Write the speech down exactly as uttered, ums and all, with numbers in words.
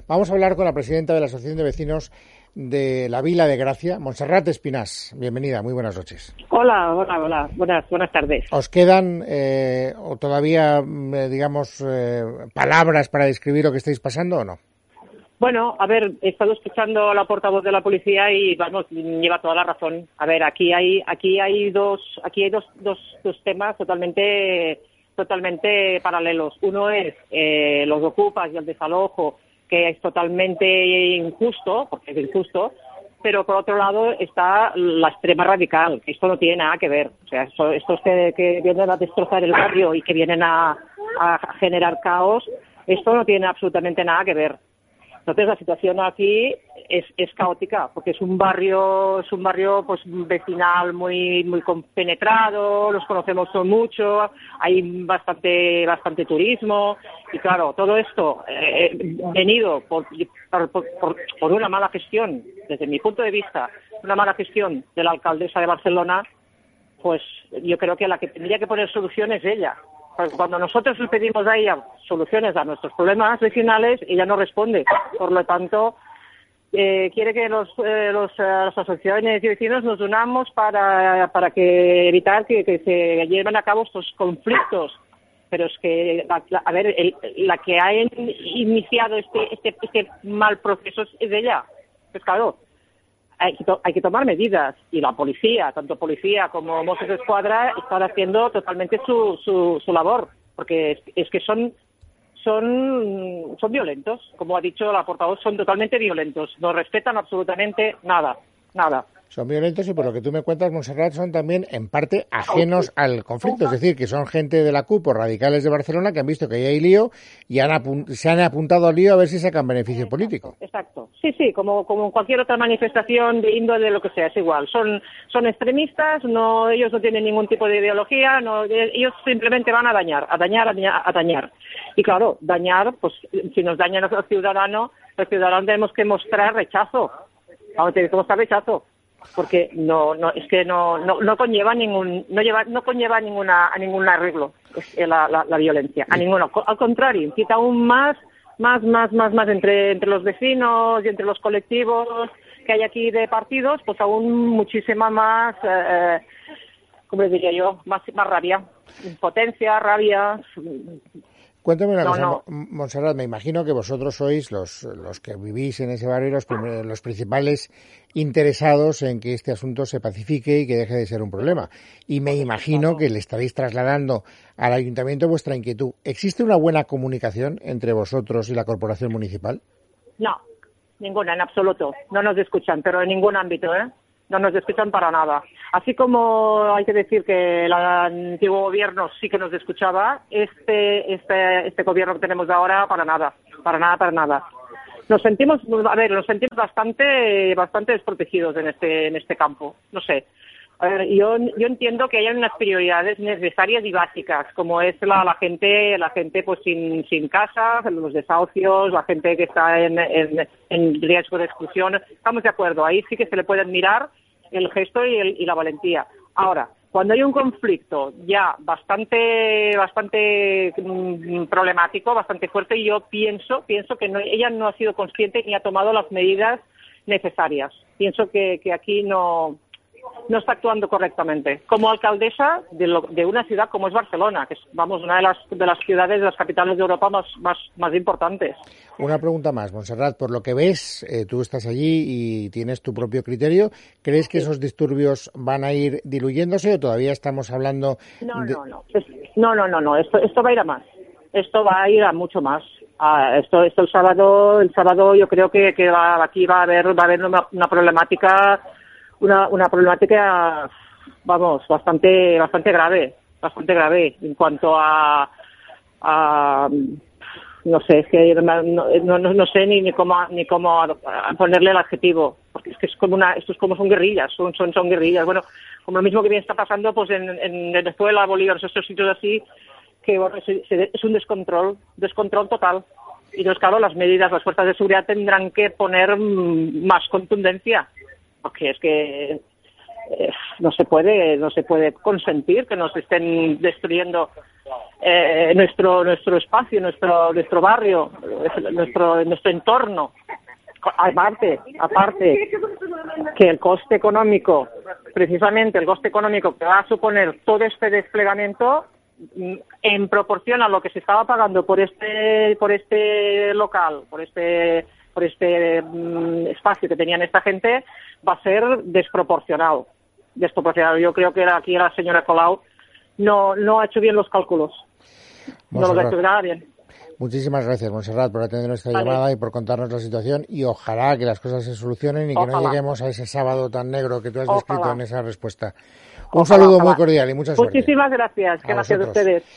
Vamos a hablar con la presidenta de la Asociación de Vecinos de la Vila de Gracia, Montserrat Espinàs. Bienvenida, muy buenas noches. Hola, hola, hola, buenas, buenas tardes. ¿Os quedan eh, o todavía, eh, digamos, eh, palabras para describir lo que estáis pasando o no? Bueno, a ver, he estado escuchando a la portavoz de la policía y vamos, lleva toda la razón. A ver, aquí hay, aquí hay dos, aquí hay dos, dos, dos temas totalmente, totalmente paralelos. Uno es eh, los ocupas y el desalojo, que es totalmente injusto, porque es injusto, pero por otro lado está la extrema radical, que esto no tiene nada que ver. O sea, esto, estos que, que vienen a destrozar el barrio y que vienen a, a generar caos, esto no tiene absolutamente nada que ver. Entonces la situación aquí es, es caótica, porque es un barrio, es un barrio pues vecinal muy muy compenetrado, los conocemos mucho, hay bastante bastante turismo y claro, todo esto eh, venido por, por, por, por una mala gestión, desde mi punto de vista, una mala gestión de la alcaldesa de Barcelona, pues yo creo que la que tendría que poner solución es ella. Cuando nosotros le pedimos a ella soluciones a nuestros problemas vecinales, ella no responde. Por lo tanto, eh, quiere que los, eh, los, eh, las asociaciones y vecinos nos unamos para, para que evitar que, que se lleven a cabo estos conflictos. Pero es que, la, la, a ver, el, la que ha iniciado este, este, este mal proceso es ella. Pues claro, hay que, to- hay que tomar medidas y la policía, tanto policía como Mossos d'Esquadra, están haciendo totalmente su, su, su labor, porque es, es que son, son, son violentos, como ha dicho la portavoz, son totalmente violentos, no respetan absolutamente nada, nada. Son violentos y por lo que tú me cuentas, Montserrat, son también en parte ajenos al conflicto, es decir, que son gente de la C U P o radicales de Barcelona que han visto que ahí hay lío y han apun- se han apuntado al lío a ver si sacan beneficio Exacto, político. Exacto, sí, sí, como, como cualquier otra manifestación de índole, de lo que sea, es igual. Son, son extremistas, no, ellos no tienen ningún tipo de ideología, no, ellos simplemente van a dañar, a dañar, a dañar, a dañar. Y claro, dañar, pues si nos dañan a los ciudadanos, los ciudadanos tenemos que mostrar rechazo, vamos, tenemos que mostrar rechazo. Porque no no es que no no, no conlleva ningún no lleva no conlleva ninguna a ningún arreglo la, la, la violencia, a ninguno, al contrario, incita aún más más más más más entre entre los vecinos y entre los colectivos que hay aquí de partidos, pues aún muchísima más eh, ¿cómo le diría yo? más más rabia, impotencia, rabia. Cuéntame una no, cosa, no. Montserrat, me imagino que vosotros sois los, los que vivís en ese barrio los, primer, los principales interesados en que este asunto se pacifique y que deje de ser un problema. Y me imagino que le estaréis trasladando al ayuntamiento vuestra inquietud. ¿Existe una buena comunicación entre vosotros y la corporación municipal? No, ninguna, en absoluto. No nos escuchan, pero en ningún ámbito, ¿eh? No nos escuchan para nada. Así como hay que decir que el antiguo gobierno sí que nos escuchaba, este este este gobierno que tenemos ahora para nada, para nada, para nada. Nos sentimos, a ver, nos sentimos bastante bastante desprotegidos en este en este campo. No sé. A ver, yo yo entiendo que hay unas prioridades necesarias y básicas, como es la, la gente la gente pues sin sin casa, los desahucios, la gente que está en, en, en riesgo de exclusión. Estamos de acuerdo, ahí sí que se le puede admirar el gesto y, el, y la valentía. Ahora, cuando hay un conflicto ya bastante bastante mm, problemático, bastante fuerte, yo pienso pienso que no, ella no ha sido consciente ni ha tomado las medidas necesarias. Pienso que, que aquí no no está actuando correctamente. Como alcaldesa de, lo, de una ciudad como es Barcelona, que es, vamos, una de las de las ciudades, de las capitales de Europa más más más importantes. Una pregunta más, Montserrat, por lo que ves, eh, tú estás allí y tienes tu propio criterio, ¿crees que Sí. esos disturbios van a ir diluyéndose o todavía estamos hablando No, de... no, no. Es, no, no, no, no. Esto esto va a ir a más. Esto va a ir a mucho más. Ah, esto esto el sábado, el sábado yo creo que, que va, aquí va a haber va a haber una, una problemática una una problemática, vamos, bastante bastante grave, bastante grave en cuanto a a no sé, es que no, no, no sé ni, ni cómo ni cómo ponerle el adjetivo, porque es que es como una, esto es como son guerrillas, son son son guerrillas. Bueno, como lo mismo que bien está pasando pues en, en Venezuela, Bolívar, esos sitios así, que bueno, se, se, es un descontrol, descontrol total. Y entonces, claro, las medidas, las fuerzas de seguridad tendrán que poner más contundencia, porque es que eh, no se puede no se puede consentir que nos estén destruyendo eh, nuestro nuestro espacio, nuestro nuestro barrio, nuestro nuestro entorno. Aparte, aparte que el coste económico, precisamente el coste económico que va a suponer todo este desplegamiento en proporción a lo que se estaba pagando por este por este local, por este por este um, espacio que tenían esta gente, va a ser desproporcionado. Desproporcionado. Yo creo que aquí la señora Colau no no ha hecho bien los cálculos. No lo ha hecho nada bien. Muchísimas gracias, Montserrat, por atender nuestra vale. llamada y por contarnos la situación, y ojalá que las cosas se solucionen y que ojalá. no lleguemos a ese sábado tan negro que tú has ojalá. descrito en esa respuesta. Un ojalá, saludo ojalá. muy cordial y mucha suerte. Muchísimas gracias. Gracias a ustedes.